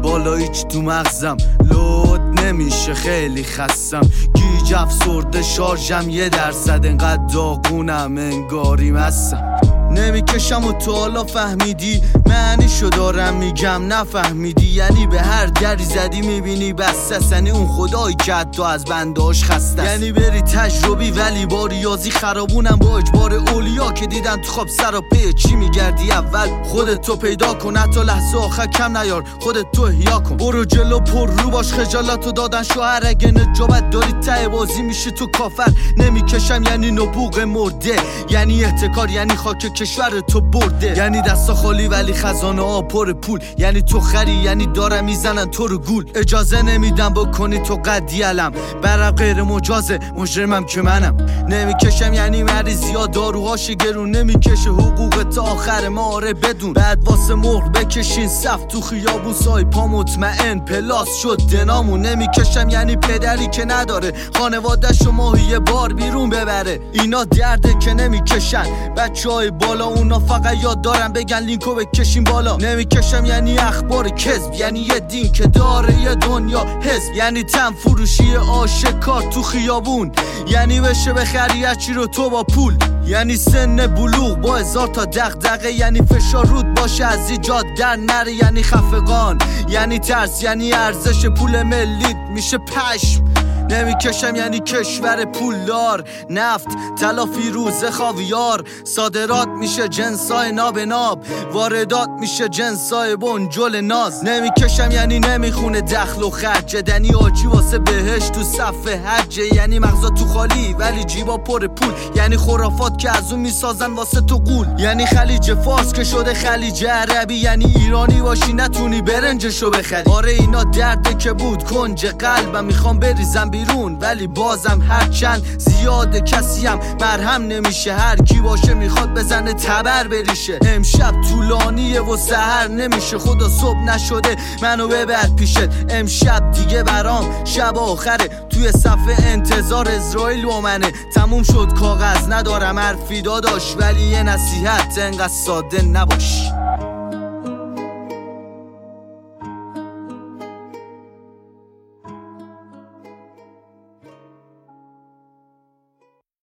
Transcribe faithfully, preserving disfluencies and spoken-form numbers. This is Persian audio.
بالا هیچ تو مغزم لود نمیشه خیلی خستم گیج افسرده شارژم یه درصد انقدر داغونم انگاری مستم نمیکشم و تو حالا فهمیدی معنیشو دارم میگم نفهمیدی یعنی به هر دری زدی میبینی بسته یعنی اون خدایی که حتی از بنداش خسته یعنی بری تجربی ولی با ریاضی خرابونم با اجبار اولیا که دیدن تو خواب سر و پی چی میگردی اول خودت تو پیدا کن حتی لحظه آخر کم نیار خودت تو احیا کن برو جلو پر رو باش خجالتو دادن شوهر اگه نجابت داری ته بازی میشه تو کافر نمیکشم یعنی نبوغ مرده یعنی احتکار یعنی خاک کشور تو برده یعنی دستا خالی ولی خزانه ها پر پول یعنی تو خری یعنی دارم میزنن تو رو گول اجازه نمیدم بکنی تو قدی علم برم غیر مجازه مجرمم که منم نمیکشم یعنی مریضی ها داروهاش گرون نمیکشه حقوق تا آخر ما آره بدون بعد واسه مهر بکشین صف تو خیابون سای پا مطمئن پلاس شد دنامون نمیکشم یعنی پدری که نداره خانواده‌شو ماهی یه بار بیرون ببره اینا درده که نمیکشن بچه های بالا اونا فقط یاد دارن بگن لینکو بکشین بالا نمیکشم یعنی اخبار کذب یعنی یه دین که داره یه دنیا حزب یعنی تن فروشی آشکار تو خیابون یعنی بشه بخری هرچی رو تو با پول یعنی سن بلوغ با هزار تا دغدغه یعنی فشار رود باشه از ایجاد در نره یعنی خفقان یعنی ترس یعنی ارزش پول ملیت میشه پشم نمیکشم یعنی کشور پولدار نفت طلا فیروزه خاویار صادرات میشه جنسای ناب ناب واردات میشه جنسای بنجل ناز نمیکشم یعنی نمیخونه دخل و خرج دنی آجی واسه بهش تو صف حج یعنی مغزا تو خالی ولی جیبا پر پول یعنی خرافات که از اون میسازن واسه تو قول یعنی خلیج فارس که شده خلیج عربی یعنی ایرانی باشی نتونی برنجشو بخری آره اینا درده که بود کنج قلبم میخوام بریزم بیرون ولی بازم هرچند زیاده کسیم مرهم نمیشه هر کی باشه میخواد بزنه تبر بریشه امشب طولانیه و سحر نمیشه خدا صبح نشده منو ببر پیشت امشب دیگه برام شب آخره توی صفحه انتظار اسرائیل و منه تموم شد کاغذ ندارم حرفی داداش ولی یه نصیحت انقدر ساده نباش